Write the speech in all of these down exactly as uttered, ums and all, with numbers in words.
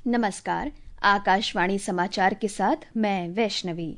नमस्कार, आकाशवाणी समाचार के साथ मैं वैष्णवी।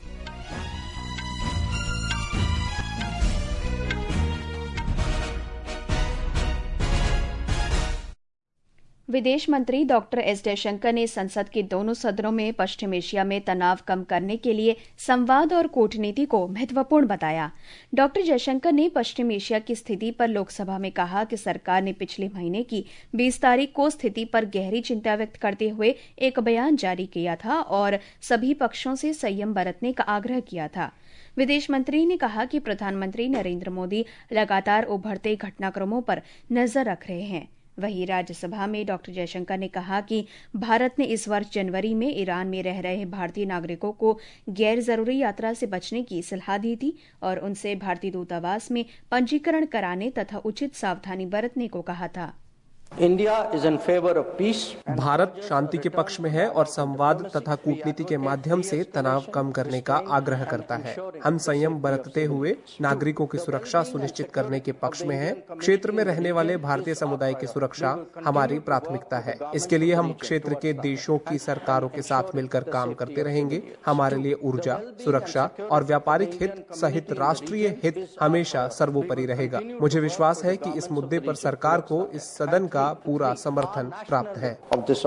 विदेश मंत्री डॉक्टर एस जयशंकर ने संसद के दोनों सदनों में पश्चिम एशिया में तनाव कम करने के लिए संवाद और कूटनीति को महत्वपूर्ण बताया। डॉक्टर जयशंकर ने पश्चिम एशिया की स्थिति पर लोकसभा में कहा कि सरकार ने पिछले महीने की बीस तारीख को स्थिति पर गहरी चिंता व्यक्त करते हुए एक बयान जारी किया था और सभी पक्षों से संयम बरतने का आग्रह किया था। विदेश मंत्री ने कहा कि प्रधानमंत्री नरेंद्र मोदी लगातार उभरते घटनाक्रमों पर नजर रख रहे हैं। वहीं राज्यसभा में डॉक्टर जयशंकर ने कहा कि भारत ने इस वर्ष जनवरी में ईरान में रह रहे भारतीय नागरिकों को गैर जरूरी यात्रा से बचने की सलाह दी थी और उनसे भारतीय दूतावास में पंजीकरण कराने तथा उचित सावधानी बरतने को कहा था। India is in favour of peace. Bharat शांति के पक्ष में है और संवाद तथा कूटनीति के माध्यम से तनाव कम करने का आग्रह करता है। हम संयम बरतते हुए नागरिकों की सुरक्षा सुनिश्चित करने के पक्ष में हैं। क्षेत्र में रहने वाले भारतीय समुदाय की सुरक्षा हमारी प्राथमिकता है। इसके लिए हम क्षेत्र के देशों की सरकारों के साथ मिलकर काम करते रहेंगे। हमारे लिए ऊर्जा, सुरक्षा और व्यापारिक हित सहित राष्ट्रीय हित हमेशा सर्वोपरि रहेगा। मुझे विश्वास है कि इस मुद्दे पर सरकार को इस सदन का पूरा समर्थन प्राप्त है।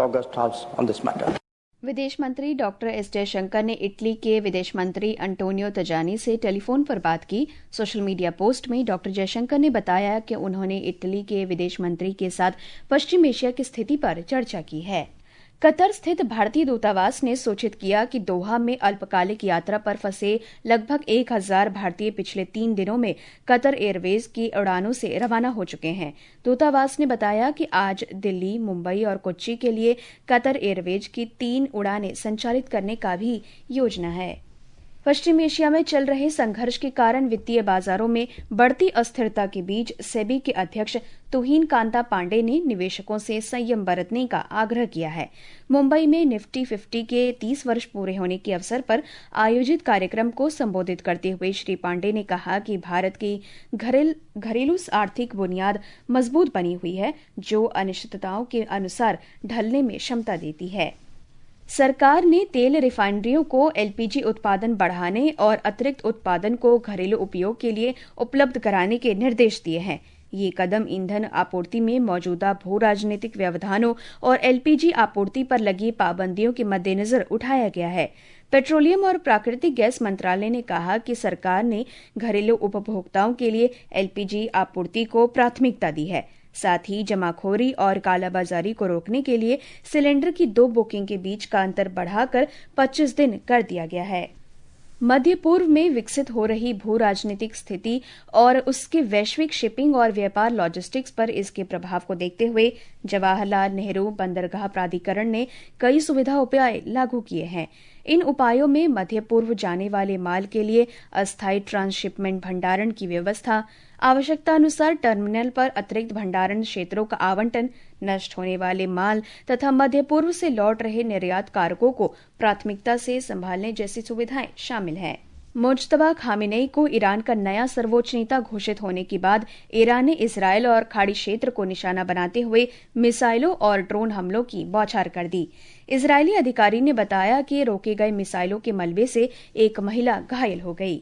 विदेश मंत्री डॉक्टर एस जयशंकर ने इटली के विदेश मंत्री अंटोनियो तजानी से टेलीफोन पर बात की। सोशल मीडिया पोस्ट में डॉक्टर जयशंकर ने बताया कि उन्होंने इटली के विदेश मंत्री के साथ पश्चिम एशिया की स्थिति पर चर्चा की है। कतर स्थित भारतीय दूतावास ने सूचित किया कि दोहा में अल्पकालिक यात्रा पर फंसे लगभग एक हजार भारतीय पिछले तीन दिनों में कतर एयरवेज की उड़ानों से रवाना हो चुके हैं। दूतावास ने बताया कि आज दिल्ली, मुंबई और कोच्चि के लिए कतर एयरवेज की तीन उड़ानें संचालित करने का भी योजना है। पश्चिम एशिया में चल रहे संघर्ष के कारण वित्तीय बाजारों में बढ़ती अस्थिरता के बीच सेबी के अध्यक्ष तुहिन कांता पांडे ने निवेशकों से संयम बरतने का आग्रह किया है। मुंबई में निफ्टी फिफ्टी के तीस वर्ष पूरे होने के अवसर पर आयोजित कार्यक्रम को संबोधित करते हुए श्री पांडे ने कहा कि भारत की घरेल, घरेलू आर्थिक बुनियाद मजबूत बनी हुई है, जो अनिश्चितताओं के अनुसार ढलने में क्षमता देती है। सरकार ने तेल रिफाइनरियों को एलपीजी उत्पादन बढ़ाने और अतिरिक्त उत्पादन को घरेलू उपयोग के लिए उपलब्ध कराने के निर्देश दिए हैं। ये कदम ईंधन आपूर्ति में मौजूदा भू राजनीतिक व्यवधानों और एलपीजी आपूर्ति पर लगी पाबंदियों के मद्देनजर उठाया गया है। पेट्रोलियम और प्राकृतिक गैस मंत्रालय ने कहा कि सरकार ने घरेलू उपभोक्ताओं के लिए एलपीजी आपूर्ति को प्राथमिकता दी है। साथ ही जमाखोरी और कालाबाजारी को रोकने के लिए सिलेंडर की दो बुकिंग के बीच का अंतर बढ़ाकर पच्चीस दिन कर दिया गया है। मध्य पूर्व में विकसित हो रही भू राजनीतिक स्थिति और उसके वैश्विक शिपिंग और व्यापार लॉजिस्टिक्स पर इसके प्रभाव को देखते हुए जवाहरलाल नेहरू बंदरगाह प्राधिकरण ने कई सुविधा उपाय लागू किए हैं। इन उपायों में मध्य पूर्व जाने वाले माल के लिए अस्थायी ट्रांसशिपमेंट भंडारण की व्यवस्था, आवश्यकता अनुसार टर्मिनल पर अतिरिक्त भंडारण क्षेत्रों का आवंटन, नष्ट होने वाले माल तथा मध्य पूर्व से लौट रहे निर्यात कारकों को प्राथमिकता से संभालने जैसी सुविधाएं शामिल हैं। मुज्तबा खामेनेई को ईरान का नया सर्वोच्च नेता घोषित होने के बाद ईरान ने इसराइल और खाड़ी क्षेत्र को निशाना बनाते हुए मिसाइलों और ड्रोन हमलों की बौछार कर दी। इजरायली अधिकारी ने बताया कि रोके गए मिसाइलों के मलबे से एक महिला घायल हो गई।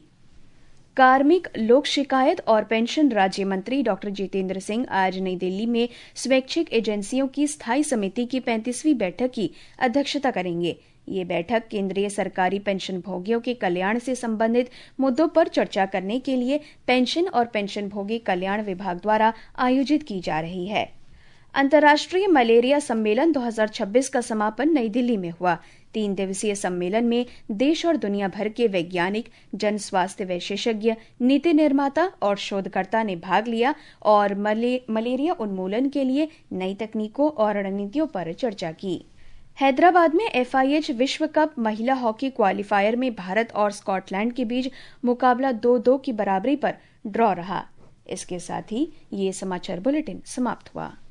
कार्मिक, लोक शिकायत और पेंशन राज्य मंत्री डॉक्टर जितेंद्र सिंह आज नई दिल्ली में स्वैच्छिक एजेंसियों की स्थायी समिति की पैंतीसवीं बैठक की अध्यक्षता करेंगे। ये बैठक केंद्रीय सरकारी पेंशन भोगियों के कल्याण से संबंधित मुद्दों पर चर्चा करने के लिए पेंशन और पेंशन भोगी कल्याण विभाग द्वारा आयोजित की जा रही है। अंतर्राष्ट्रीय मलेरिया सम्मेलन दो हज़ार छब्बीस का समापन नई दिल्ली में हुआ। तीन दिवसीय सम्मेलन में देश और दुनिया भर के वैज्ञानिक, जन स्वास्थ्य विशेषज्ञ, नीति निर्माता और शोधकर्ता ने भाग लिया और मले, मलेरिया उन्मूलन के लिए नई तकनीकों और रणनीतियों पर चर्चा की। हैदराबाद में एफआईएच विश्व कप महिला हॉकी क्वालिफायर में भारत और स्कॉटलैंड के बीच मुकाबला दो दो की बराबरी पर ड्रॉ रहा। इसके साथ ही ये समाचार बुलेटिन समाप्त हुआ।